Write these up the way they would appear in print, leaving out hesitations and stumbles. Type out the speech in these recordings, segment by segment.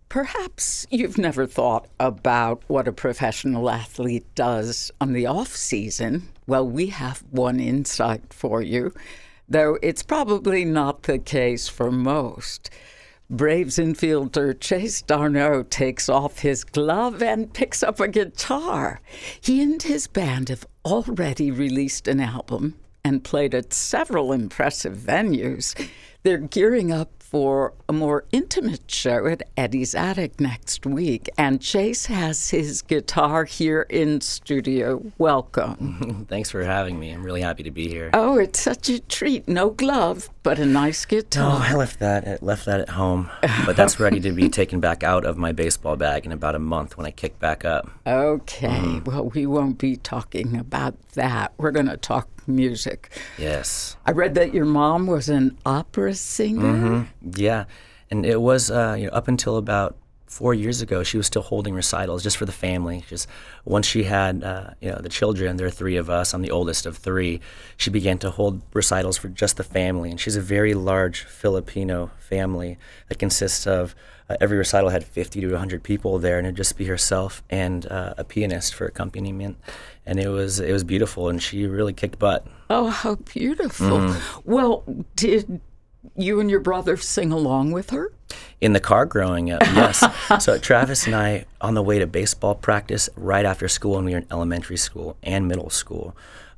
Perhaps you've never thought about what a professional athlete does on the off season. Well, we have one insight for you, though it's probably not the case for most. Braves infielder Chase d'Arnaud takes off his glove and picks up a guitar. He and his band have already released an album and played at several impressive venues. They're gearing up for a more intimate show at Eddie's Attic next week. And Chase has his guitar here in studio. Welcome. Thanks for having me. I'm really happy to be here. Oh, it's such a treat. No glove, but a nice guitar. Oh, I left that at home. But that's ready to be taken back out of my baseball bag in about a month when I kick back up. Okay. Well, we won't be talking about that. We're going to talk music. Yes. I read that your mom was an opera singer. Mm-hmm. Yeah. And it was up until about 4 years ago, she was still holding recitals just for the family. Just once she had the children, there are three of us, I'm the oldest of three, she began to hold recitals for just the family. And she's a very large Filipino family that consists of every recital had 50 to 100 people there, and it'd just be herself and a pianist for accompaniment. And it was beautiful, and she really kicked butt. Oh, how beautiful. Well, did you and your brother sing along with her? In the car growing up, yes. So Travis and I, on the way to baseball practice right after school, when we were in elementary school and middle school,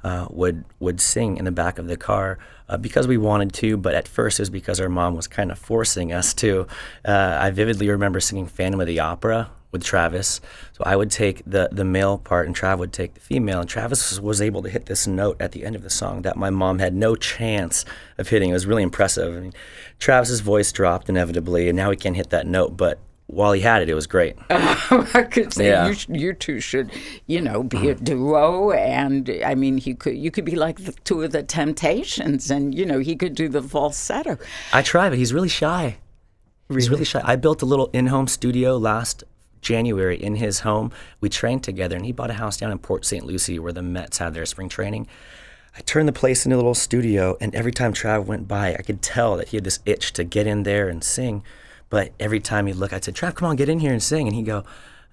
would sing in the back of the car because we wanted to, but at first it was because our mom was kind of forcing us to. I vividly remember singing Phantom of the Opera with Travis. So I would take the male part and Trav would take the female, and Travis was able to hit this note at the end of the song that my mom had no chance of hitting. It was really impressive. I mean, Travis's voice dropped inevitably, and now he can't hit that note, but while he had it, it was great. I could say you two should, be a duo, and I mean, you could be like the two of the Temptations, and he could do the falsetto. I try, but he's really shy. Really? He's really shy. I built a little in-home studio last January in his home. We trained together, and he bought a house down in Port St. Lucie where the Mets had their spring training. I turned the place into a little studio, and every time Trav went by, I could tell that he had this itch to get in there and sing. But every time he'd look, I'd say, Trav, come on, get in here and sing. And he'd go,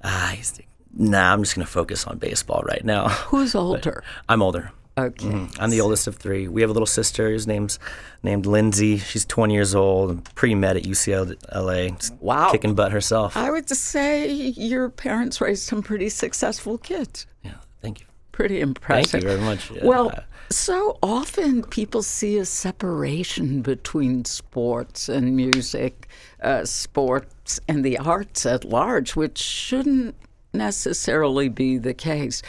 nah, I'm just going to focus on baseball right now. Who's older? But I'm older. Okay. I'm the oldest of three. We have a little sister whose named Lindsay. She's 20 years old, pre-med at UCLA. Wow. Kicking butt herself. I would say your parents raised some pretty successful kids. Yeah, thank you. Pretty impressive. Thank you very much. Yeah. Well, so often people see a separation between sports and music, sports and the arts at large, which shouldn't necessarily be the case.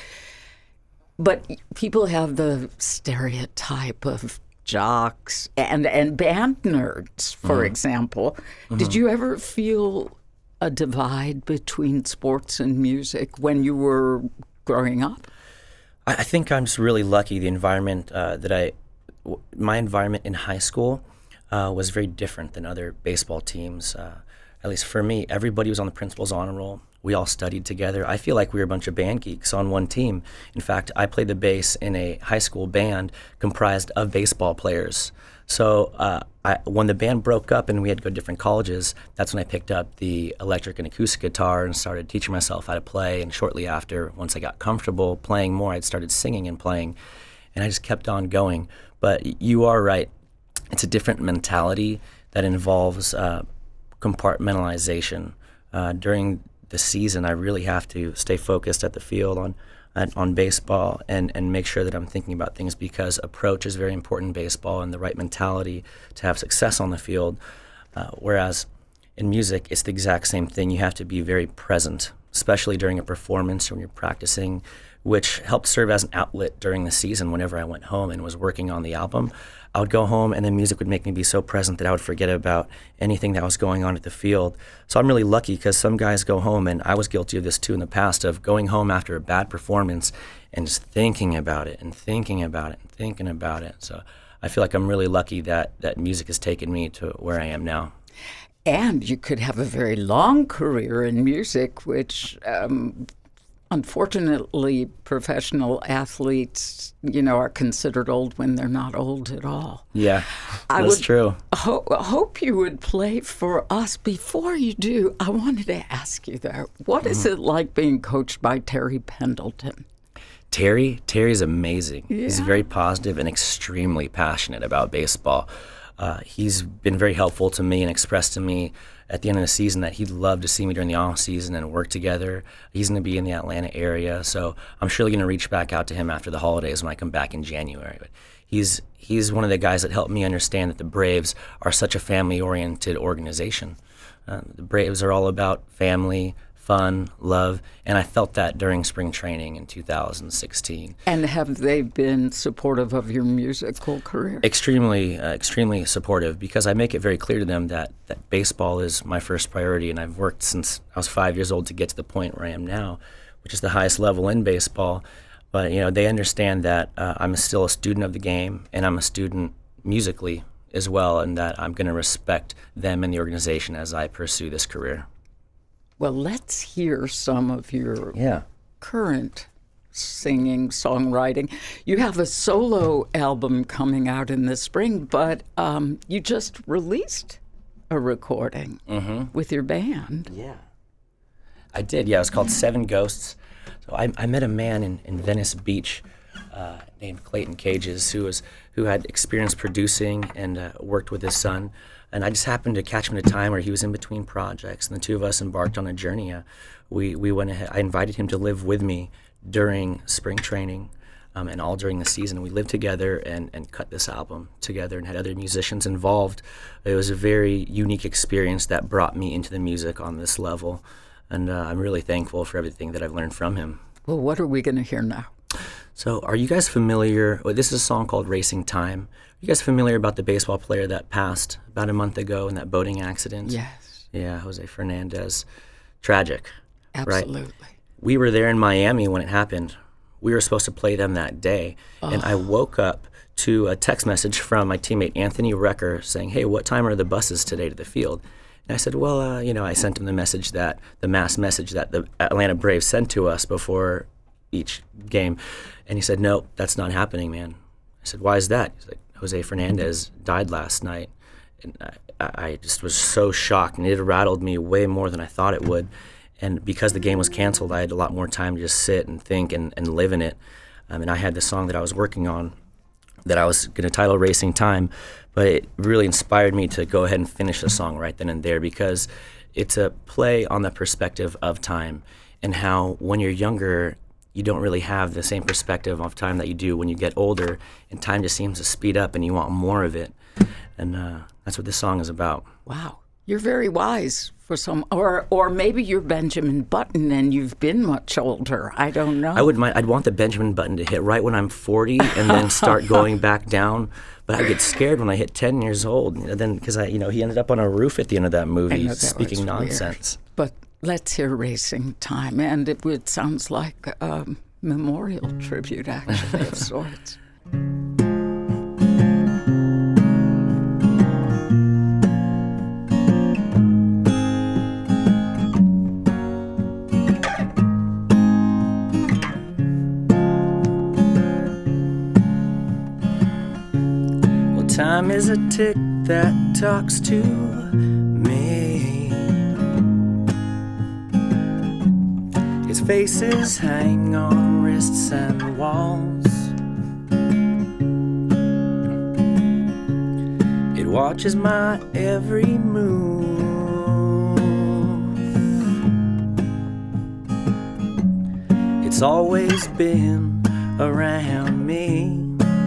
But people have the stereotype of jocks and band nerds, for example. Did you ever feel a divide between sports and music when you were growing up? I think I'm just really lucky. The environment my environment in high school was very different than other baseball teams. At least for me, everybody was on the principal's honor roll. We all studied together. I feel like we were a bunch of band geeks on one team. In fact, I played the bass in a high school band comprised of baseball players. So when the band broke up and we had to go to different colleges, that's when I picked up the electric and acoustic guitar and started teaching myself how to play. And shortly after, once I got comfortable playing more, I started singing and playing. And I just kept on going. But you are right. It's a different mentality that involves compartmentalization. During the season, I really have to stay focused at the field on baseball and make sure that I'm thinking about things, because approach is very important in baseball and the right mentality to have success on the field. Whereas in music, it's the exact same thing. You have to be very present, especially during a performance when you're practicing, which helped serve as an outlet during the season. Whenever I went home and was working on the album, I would go home and the music would make me be so present that I would forget about anything that was going on at the field. So I'm really lucky, because some guys go home, and I was guilty of this too in the past, of going home after a bad performance and just thinking about it and thinking about it and thinking about it. So I feel like I'm really lucky that music has taken me to where I am now. And you could have a very long career in music, which unfortunately, professional athletes, are considered old when they're not old at all. Yeah, I that's would true. hope you would play for us. Before you do, I wanted to ask you, though, what is it like being coached by Terry Pendleton? Terry's amazing. Yeah. He's very positive and extremely passionate about baseball. He's been very helpful to me and expressed to me at the end of the season that he'd love to see me during the off season and work together. He's going to be in the Atlanta area, so I'm surely going to reach back out to him after the holidays when I come back in January. But he's one of the guys that helped me understand that the Braves are such a family-oriented organization. The Braves are all about family, fun, love, and I felt that during spring training in 2016. And have they been supportive of your musical career? Extremely supportive, because I make it very clear to them that baseball is my first priority, and I've worked since I was 5 years old to get to the point where I am now, which is the highest level in baseball. But they understand that I'm still a student of the game, and I'm a student musically as well, and that I'm going to respect them and the organization as I pursue this career. Well, let's hear some of your current singing, songwriting. You have a solo album coming out in the spring, but you just released a recording with your band. Yeah. I did, yeah. It was called Seven Ghosts. So I met a man in Venice Beach named Clayton Cages who had experience producing and worked with his son. And I just happened to catch him at a time where he was in between projects, and the two of us embarked on a journey. We went ahead. I invited him to live with me during spring training and all during the season. We lived together and cut this album together and had other musicians involved. It was a very unique experience that brought me into the music on this level, and I'm really thankful for everything that I've learned from him. Well, what are we going to hear now? So are you guys familiar? Well, this is a song called Racing Time. Are you guys familiar about the baseball player that passed about a month ago in that boating accident? Yes. Yeah, Jose Fernandez. Tragic. Absolutely. Right? We were there in Miami when it happened. We were supposed to play them that day. And I woke up to a text message from my teammate Anthony Recker saying, "Hey, what time are the buses today to the field?" And I said, well, I sent him the mass message that the Atlanta Braves sent to us before each game. And he said, "No, that's not happening, man." I said, "Why is that?" He's like, "Jose Fernandez died last night." And I just was so shocked, and it rattled me way more than I thought it would. And because the game was canceled, I had a lot more time to just sit and think and live in it. And I had the song that I was working on that I was going to title Racing Time, but it really inspired me to go ahead and finish the song right then and there, because it's a play on the perspective of time and how when you're younger, you don't really have the same perspective of time that you do when you get older, and time just seems to speed up and you want more of it. And that's what this song is about. Wow. You're very wise for some, or maybe you're Benjamin Button and you've been much older. I don't know. I'd want the Benjamin Button to hit right when I'm 40 and then start going back down. But I get scared when I hit 10 years old. And then, because he ended up on a roof at the end of that movie speaking nonsense. Weird. But let's hear Racing Time. And it sounds like a memorial tribute, actually, of sorts. Time is a tick that talks to me. Its faces hang on wrists and walls. It watches my every move. It's always been around me.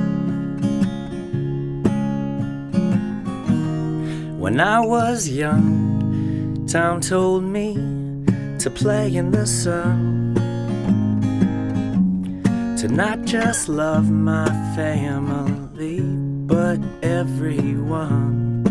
When I was young, Tom told me to play in the sun, to not just love my family, but everyone.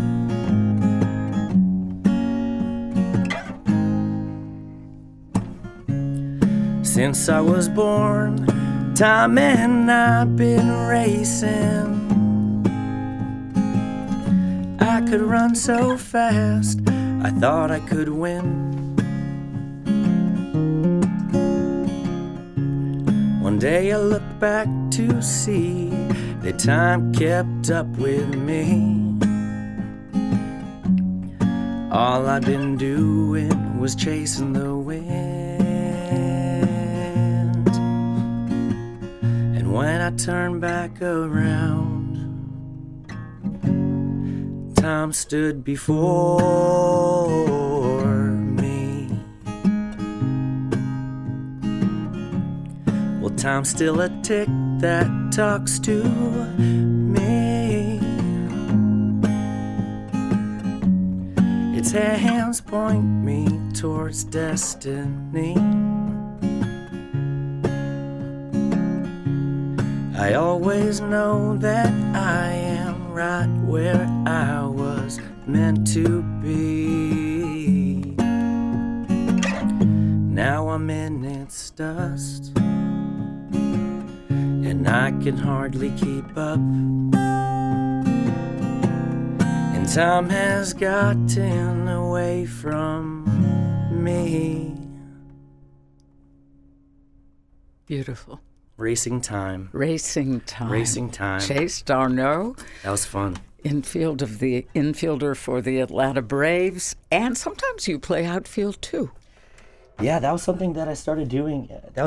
Since I was born, Tom and I've been racing. I could run so fast, I thought I could win. One day I look back to see that time kept up with me. All I've been doing was chasing the wind. And when I turn back around, time stood before me. Well, time's still a tick that talks to me. Its hands point me towards destiny. I always know that I am right where I was meant to be. Now I'm in its dust, and I can hardly keep up. And time has gotten away from me. Beautiful. Racing Time. Racing Time. Racing Time. Chase Darno. That was fun. Infielder for the Atlanta Braves. And sometimes you play outfield too. Yeah, that was something that I started doing.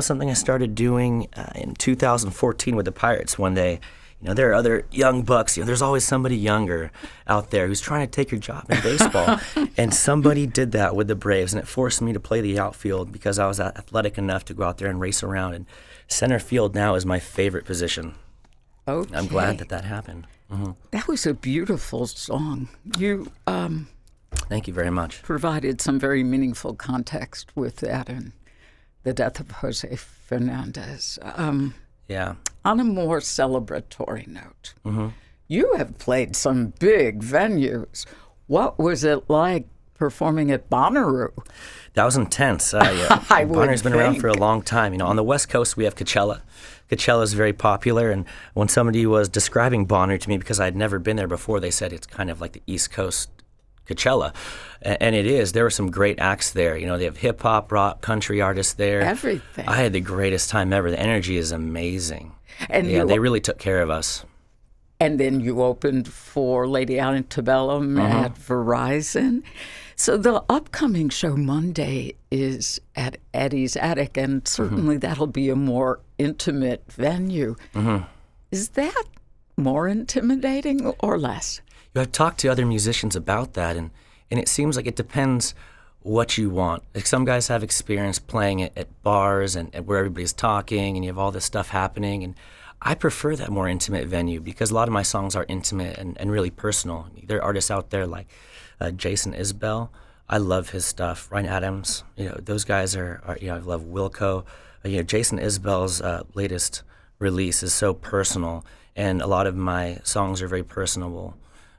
In 2014 with the Pirates one day. You know, there are other young bucks. You know, there's always somebody younger out there who's trying to take your job in baseball. And somebody did that with the Braves, and it forced me to play the outfield because I was athletic enough to go out there and race around. And center field now is my favorite position. Okay. I'm glad that happened. Mm-hmm. That was a beautiful song. You Thank you very much. Provided some very meaningful context with that and the death of Jose Fernandez. Yeah. On a more celebratory note, Mm-hmm. you have played some big venues. What was it like performing at Bonnaroo? That was intense. Bonnaroo's been around for a long time. You know, on the West Coast we have Coachella. Coachella is very popular, and when somebody was describing Bonnaroo to me, because I'd never been there before, they said it's kind of like the East Coast Coachella, and it is. There were some great acts there. You know, they have hip hop, rock, country artists there. Everything. I had the greatest time ever. The energy is amazing. And yeah, they really took care of us. And then you opened for Lady Antebellum at Verizon. So the upcoming show Monday is at Eddie's Attic, and certainly that'll be a more intimate venue. Mm-hmm. Is that more intimidating or less? I've talked to other musicians about that, and it seems like it depends what you want. Like some guys have experience playing at bars and where everybody's talking and you have all this stuff happening, and I prefer that more intimate venue because a lot of my songs are intimate and really personal. There are artists out there like Jason Isbell. I love his stuff. Ryan Adams, you know, those guys are you know, I love Wilco. You know, Jason Isbell's latest release is so personal, and a lot of my songs are very personable.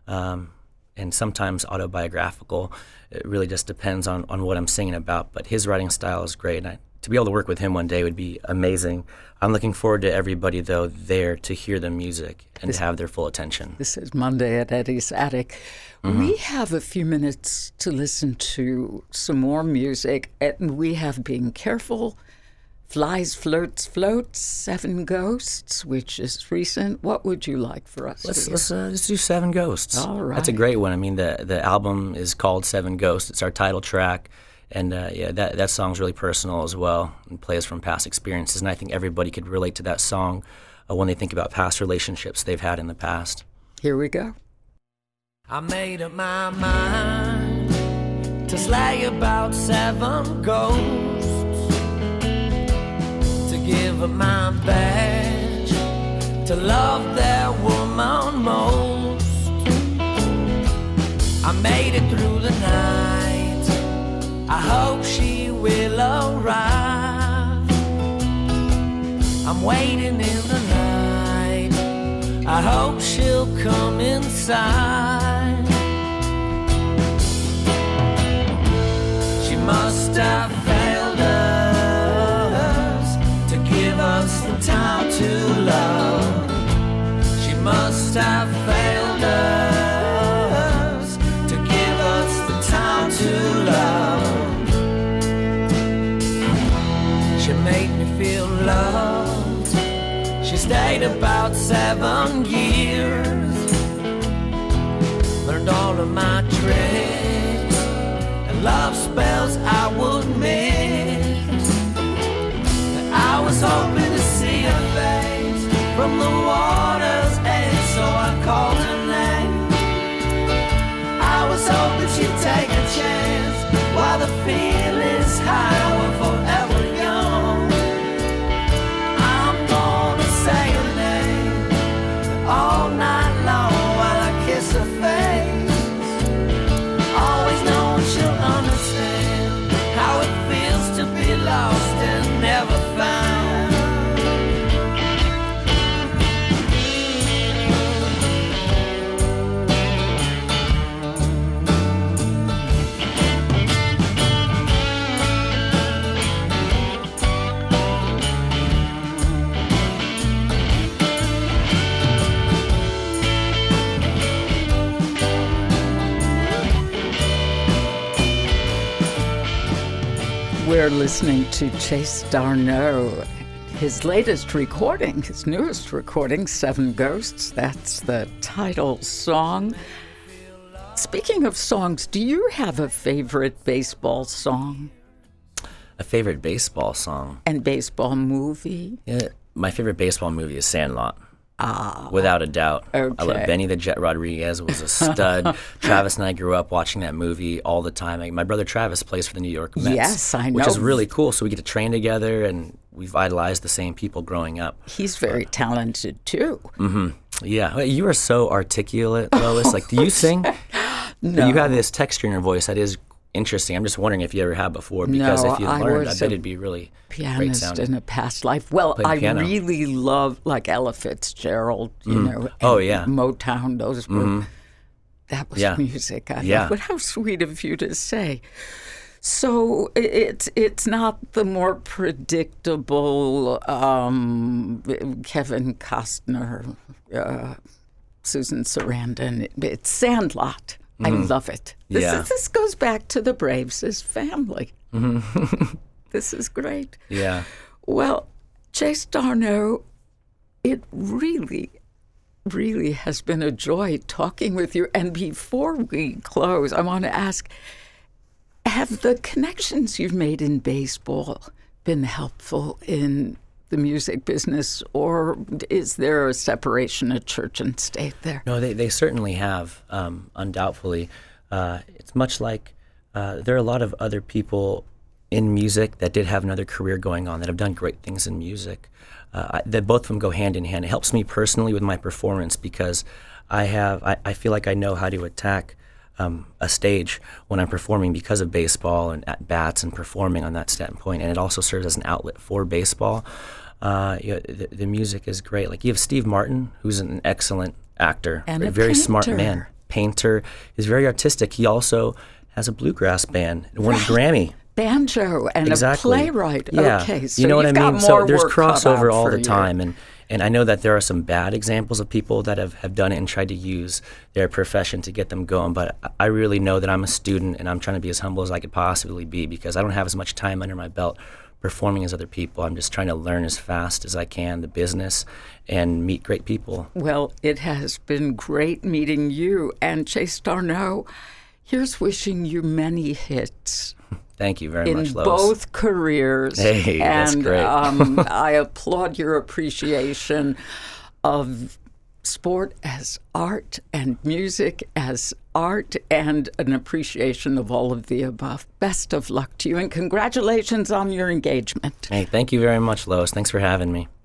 And sometimes autobiographical. It really just depends on what I'm singing about. But his writing style is great, and to be able to work with him one day would be amazing. I'm looking forward to everybody, though, there to hear the music and to have their full attention. This is Monday at Eddie's Attic. Mm-hmm. We have a few minutes to listen to some more music, and we have Being Careful, Flies, Flirts, Floats, Seven Ghosts, which is recent. What would you like for us? Let's do Seven Ghosts. All right. That's a great one. I mean, the album is called Seven Ghosts. It's our title track. And yeah, that song's really personal as well and plays from past experiences. And I think everybody could relate to that song when they think about past relationships they've had in the past. Here we go. I made up my mind to slay about 7 ghosts, to give up my badge, to love their woman most. I made it through the night, I hope she will arrive. I'm waiting in the night, I hope she'll come inside. She must have failed us to give us the time to love. She must have failed us to give us the time to love. She made me feel love She stayed about 7 years, learned all of my tricks and love spells I would miss. I was hoping to see her face from the water's edge, so I called her name. I was hoping she'd take a chance while the feeling's high, we're forever young. I'm gonna say her name all night long while I kiss her face, always knowing she'll understand how it feels to be lost and never found. We're listening to Chase Darneau. His latest recording, his newest recording, Seven Ghosts, that's the title song. Speaking of songs, do you have a favorite baseball song? A favorite baseball song? And baseball movie? Yeah, my favorite baseball movie is Sandlot. Without a doubt. Okay. I love Benny the Jet Rodriguez was a stud. Travis and I grew up watching that movie all the time. My brother Travis plays for the New York Mets. Yes, I know. Which is really cool. So we get to train together, and we've idolized the same people growing up. He's very talented, too. Yeah. You are so articulate, Lois. Like, do you sing? No. You have this texture in your voice that is interesting. I'm just wondering if you ever have before, because No, if you I learned, I was bet a it'd be really great Pianist sounding. in a past life. Well, Played I piano. really love, like, Ella Fitzgerald, you know. Oh, and yeah. Motown, those were, that was Yeah. music. I Yeah. love. But how sweet of you to say. So it's not the more predictable Kevin Costner, Susan Sarandon. It's Sandlot. I love it. This goes back to the Braves' family. This is great. Yeah. Well, Chase Darneau, it really, really has been a joy talking with you. And before we close, I want to ask, have the connections you've made in baseball been helpful in the music business, or is there a separation of church and state there? No, they certainly have, undoubtedly. It's much like there are a lot of other people in music that did have another career going on that have done great things in music. That both of them go hand in hand. It helps me personally with my performance because I feel like I know how to attack a stage when I'm performing because of baseball and at bats and performing on that standpoint. And it also serves as an outlet for baseball. The music is great. Like you have Steve Martin, who's an excellent actor, And a a very smart painter. man, painter. He's very artistic. He also has a bluegrass band and won a Grammy. Banjo and Exactly. a playwright. Yeah. Okay, so you know what I you've got mean? more So there's work cut crossover out all for the you. time, and I know that there are some bad examples of people that have done it and tried to use their profession to get them going. But I really know that I'm a student and I'm trying to be as humble as I could possibly be because I don't have as much time under my belt performing as other people. I'm just trying to learn as fast as I can the business and meet great people. Well, it has been great meeting you. And Chase Darneau, here's wishing you many hits. Thank you very in much, Lois. both careers. Hey, that's and, great. I applaud your appreciation of sport as art and music as art and an appreciation of all of the above. Best of luck to you and congratulations on your engagement. Hey, thank you very much, Lois. Thanks for having me.